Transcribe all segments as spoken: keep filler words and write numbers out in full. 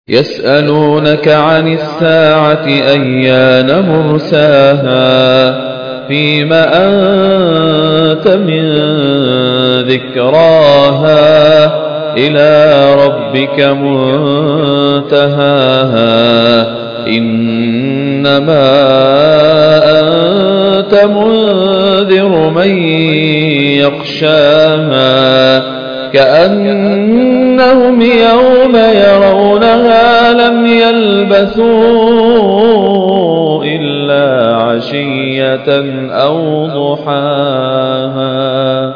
يسألونك عن الساعة أيان مرساها فيم أنت من ذكراها إلى ربك منتهاها إنما أنت منذر من يخشاها كأنهم يوم يرونها لم يلبثوا إلا عشية أو ضحاها.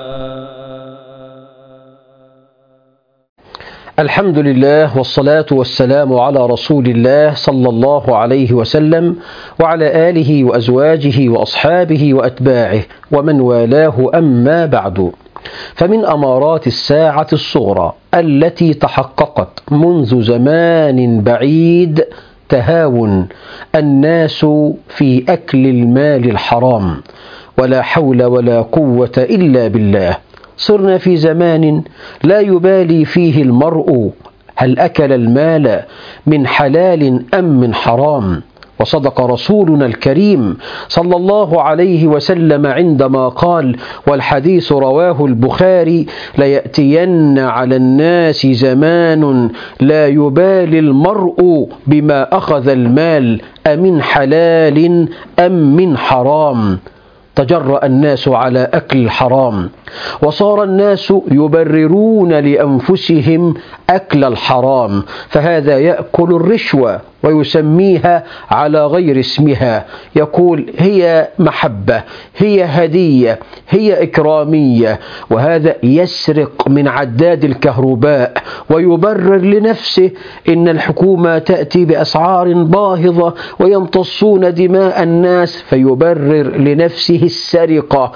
الحمد لله والصلاة والسلام على رسول الله صلى الله عليه وسلم وعلى آله وأزواجه وأصحابه وأتباعه ومن والاه، أما بعد، فمن أمارات الساعة الصغرى التي تحققت منذ زمان بعيد تهاون الناس في أكل المال الحرام، ولا حول ولا قوة إلا بالله. صرنا في زمان لا يبالي فيه المرء هل أكل المال من حلال أم من حرام. وصدق رسولنا الكريم صلى الله عليه وسلم عندما قال، والحديث رواه البخاري: ليأتين على الناس زمان لا يبالي المرء بما أخذ المال أمن حلال أم من حرام. تجرأ الناس على أكل الحرام، وصار الناس يبررون لأنفسهم أكل الحرام، فهذا يأكل الرشوة ويسميها على غير اسمها، يقول هي محبة، هي هدية، هي إكرامية، وهذا يسرق من عداد الكهرباء ويبرر لنفسه إن الحكومة تأتي بأسعار باهظة ويمتصون دماء الناس، فيبرر لنفسه السرقة،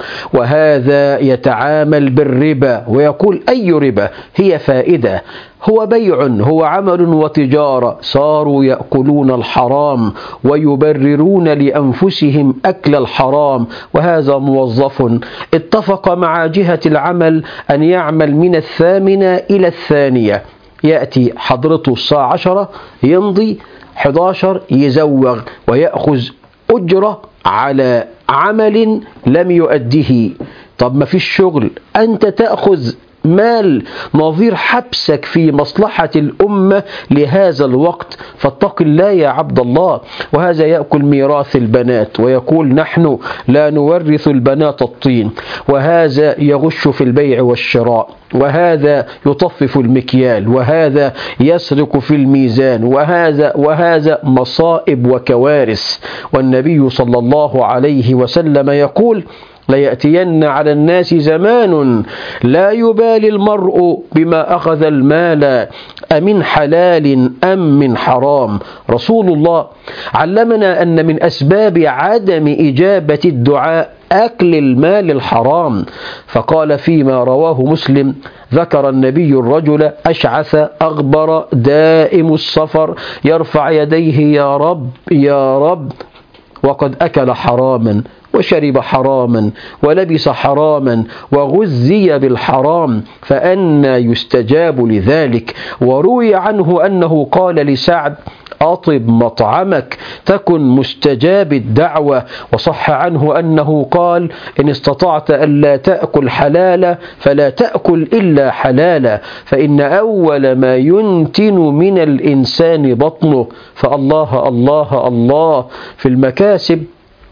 وهذا يتعامل بالربا ويقول أي ربا؟ هي فائدة، هو بيع، هو عمل وتجارة. صاروا يأكلون الحرام ويبررون لأنفسهم أكل الحرام، وهذا موظف اتفق مع جهة العمل أن يعمل من الثامنة إلى الثانية، يأتي حضرته الساعة عشرة يمضي، إحدى عشر يزوغ ويأخذ أجرة على عمل لم يؤديه. طب ما فيش شغل، أنت تأخذ مال نظير حبسك في مصلحة الأمة لهذا الوقت، فاتق الله يا عبد الله. وهذا يأكل ميراث البنات ويقول نحن لا نورث البنات الطين، وهذا يغش في البيع والشراء، وهذا يطفف المكيال، وهذا يسرق في الميزان، وهذا وهذا مصائب وكوارث. والنبي صلى الله عليه وسلم يقول: ليأتين على الناس زمان لا يبالي المرء بما أخذ المال أمن حلال أم من حرام. رسول الله علمنا أن من أسباب عدم إجابة الدعاء أكل المال الحرام، فقال فيما رواه مسلم: ذكر النبي الرجل أشعث أغبر دائم السفر يرفع يديه يا رب يا رب، وقد أكل حراما وشرب حراما ولبس حراما وغذي بالحرام، فأنى يستجاب لذلك. وروي عنه أنه قال لسعد: أطب مطعمك تكن مستجاب الدعوة. وصح عنه أنه قال: إن استطعت ألا تأكل حلالا فلا تأكل إلا حلالا، فإن أول ما ينتن من الإنسان بطنه. فالله الله الله في المكاسب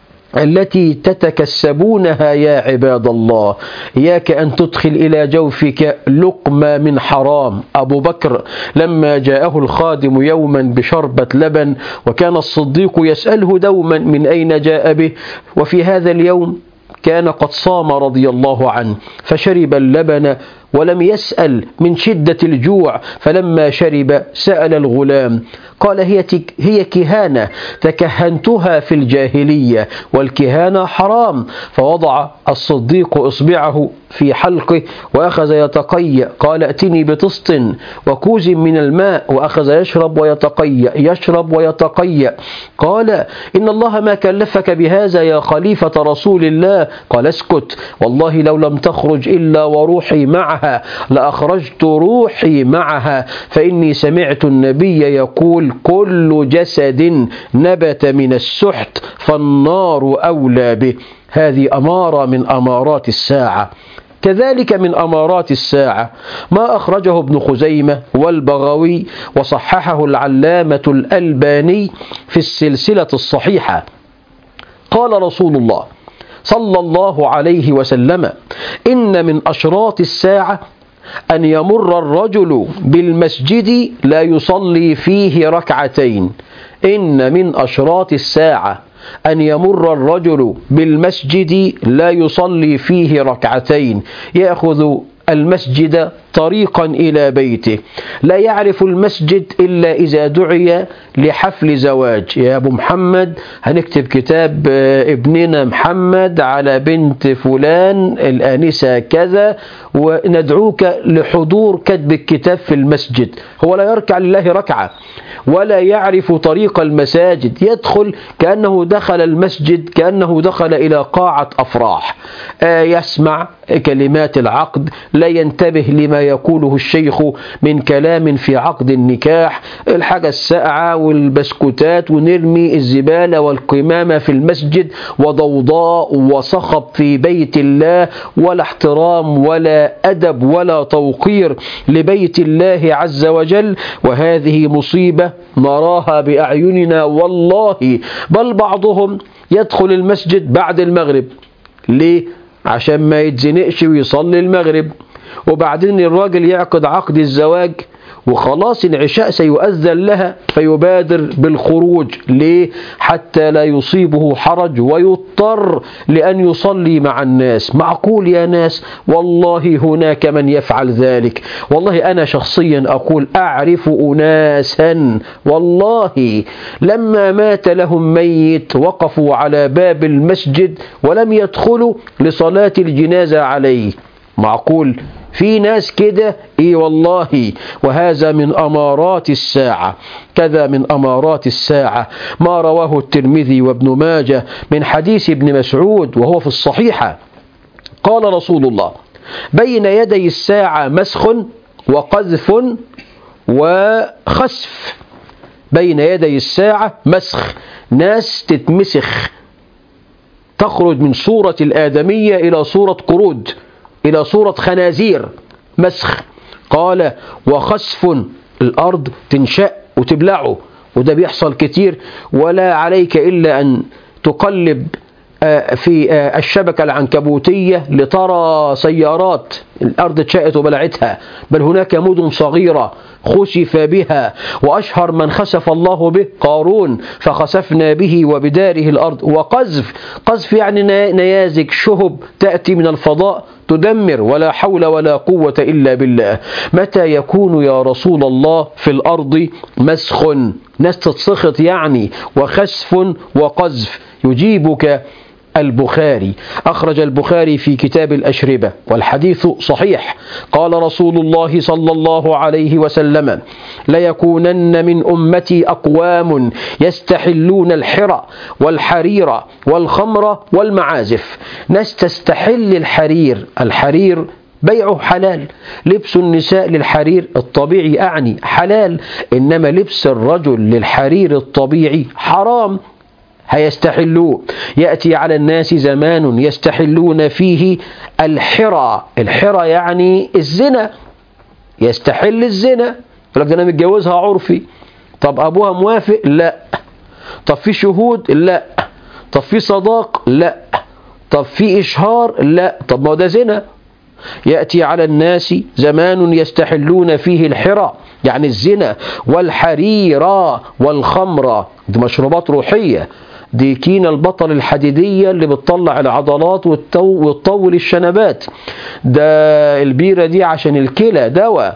التي تتكسبونها يا عباد الله. إياك أن تدخل إلى جوفك لقمة من حرام. أبو بكر لما جاءه الخادم يوما بشربة لبن، وكان الصديق يسأله دوما من أين جاء به، وفي هذا اليوم كان قد صام رضي الله عنه، فشرب اللبن ولم يسأل من شدة الجوع، فلما شرب سأل الغلام قال: هي هي كهانة تكهنتها في الجاهلية، والكهانة حرام. فوضع الصديق إصبعه في حلقه وأخذ يتقيأ، قال: ائتني بطست وكوز من الماء، وأخذ يشرب ويتقيأ يشرب ويتقيأ. قال: إن الله ما كلفك بهذا يا خليفة رسول الله. قال: اسكت، والله لو لم تخرج إلا وروحي معه معها لأخرجت روحي معها، فإني سمعت النبي يقول كل جسد نبت من السحت فالنار أولى به. هذه أمارة من أمارات الساعة. كذلك من أمارات الساعة ما أخرجه ابن خزيمة والبغوي وصححه العلامة الألباني في السلسلة الصحيحة. قال رسول الله صلى الله عليه وسلم: إن من أشراط الساعة أن يمر الرجل بالمسجد لا يصلي فيه ركعتين. إن من أشراط الساعة أن يمر الرجل بالمسجد لا يصلي فيه ركعتين، يأخذ المسجد طريقا إلى بيته، لا يعرف المسجد إلا إذا دعي لحفل زواج. يا أبو محمد هنكتب كتاب ابننا محمد على بنت فلان الآنسة كذا، وندعوك لحضور كتب الكتاب في المسجد. هو لا يركع لله ركعة ولا يعرف طريق المساجد، يدخل كأنه دخل المسجد كأنه دخل إلى قاعة أفراح، آه يسمع كلمات العقد، لا ينتبه لما يقوله الشيخ من كلام في عقد النكاح، الحاجة الساقعة والبسكوتات، ونرمي الزبالة والقمامة في المسجد، وضوضاء وصخب في بيت الله، ولا احترام ولا أدب ولا توقير لبيت الله عز وجل. وهذه مصيبة نراها بأعيننا والله. بل بعضهم يدخل المسجد بعد المغرب. ليه؟ عشان ما يتزنقش ويصلي المغرب، وبعدين الراجل يعقد عقد الزواج وخلاص العشاء سيؤذن لها فيبادر بالخروج. ليه؟ حتى لا يصيبه حرج ويضطر لأن يصلي مع الناس. معقول يا ناس؟ والله هناك من يفعل ذلك. والله أنا شخصيا أقول أعرف أناسا والله لما مات لهم ميت وقفوا على باب المسجد ولم يدخلوا لصلاة الجنازة عليه. معقول؟ في ناس كده؟ اي والله. وهذا من أمارات الساعة. كذا من أمارات الساعة ما رواه الترمذي وابن ماجه من حديث ابن مسعود وهو في الصحيحة. قال رسول الله: بين يدي الساعة مسخ وقذف وخسف. بين يدي الساعة مسخ، ناس تتمسخ، تخرج من صورة الآدمية إلى صورة قرود، إلى صورة خنازير، مسخ. قال: وخسف، الأرض تنشأ وتبلعه، وده بيحصل كتير، ولا عليك إلا أن تقلب في الشبكة العنكبوتية لترى سيارات الأرض اتشقت وبلعتها. بل هناك مدن صغيرة خسف بها، وأشهر من خسف الله به قارون، فخسفنا به وبداره الأرض. وقذف، قذف يعني نيازك شهب تأتي من الفضاء تدمر، ولا حول ولا قوة إلا بالله. متى يكون يا رسول الله في الأرض مسخ؟ ناس تتسخط يعني، وخسف وقذف. يجيبك البخاري، أخرج البخاري في كتاب الأشربة والحديث صحيح. قال رسول الله صلى الله عليه وسلم: ليكونن من أمتي أقوام يستحلون الحرى والحرير والخمر والمعازف. ناس تستحل الحرير. الحرير بيعه حلال، لبس النساء للحرير الطبيعي أعني حلال، إنما لبس الرجل للحرير الطبيعي حرام، هيستحلوه. يأتي على الناس زمان يستحلون فيه الحرى. الحرى يعني الزنا، يستحل الزنا. يقول لك أنا متجوزها عرفي. طب أبوها موافق؟ لا. طب في شهود؟ لا. طب في صداق؟ لا. طب في إشهار؟ لا. طب ما ده زنا. يأتي على الناس زمان يستحلون فيه الحرى يعني الزنا، والحريرة والخمرة، دي مشروبات روحية، دي كينا البطل الحديدية اللي بتطلع العضلات وتطول الشنبات، ده البيرة دي عشان الكلى دواء.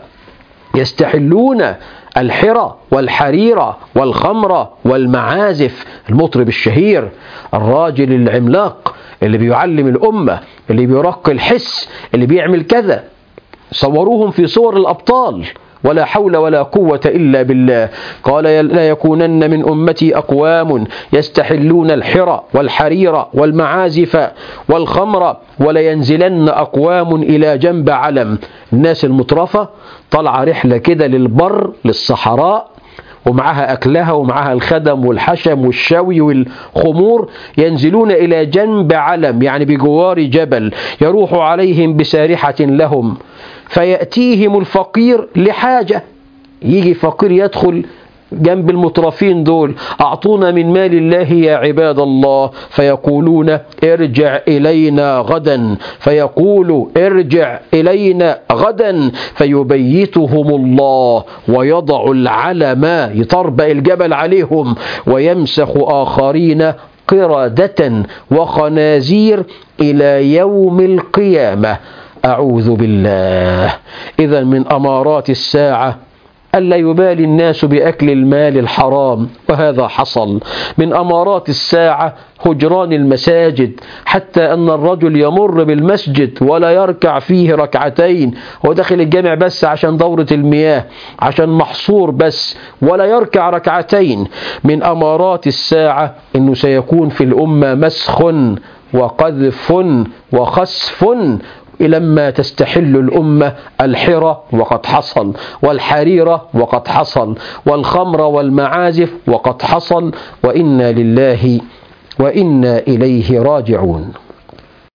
يستحلون الحرى والحريرة والخمرة والمعازف. المطرب الشهير، الراجل العملاق اللي بيعلم الأمة، اللي بيرق الحس، اللي بيعمل كذا، صوروهم في صور الأبطال ولا حول ولا قوة إلا بالله. قال لا يكونن من أمتي أقوام يستحلون الحرى والحرير والمعازف والخمر ولينزلن أقوام إلى جنب علم. الناس المترفة طلع رحلة كده للبر للصحراء ومعها أكلها ومعها الخدم والحشم والشوي والخمور، ينزلون إلى جنب علم يعني بجوار جبل، يروح عليهم بسارحة لهم، فيأتيهم الفقير لحاجة، يجي فقير يدخل جنب المترفين دول، أعطونا من مال الله يا عباد الله، فيقولون ارجع إلينا غدا، فيقول ارجع إلينا غدا، فيبيتهم الله ويضع العلم، يطربق الجبل عليهم، ويمسخ آخرين قردة وخنازير إلى يوم القيامة. أعوذ بالله. إذا من أمارات الساعة ألا يبالي الناس بأكل المال الحرام، وهذا حصل. من أمارات الساعة هجران المساجد، حتى أن الرجل يمر بالمسجد ولا يركع فيه ركعتين، هو داخل الجامع بس عشان دورة المياه، عشان محصور بس، ولا يركع ركعتين. من أمارات الساعة أنه سيكون في الأمة مسخ وقذف وخسف، لما تستحل الأمة الحرى وقد حصل، والحريرة وقد حصل، والخمر والمعازف وقد حصل، وإنا لله وإنا إليه راجعون.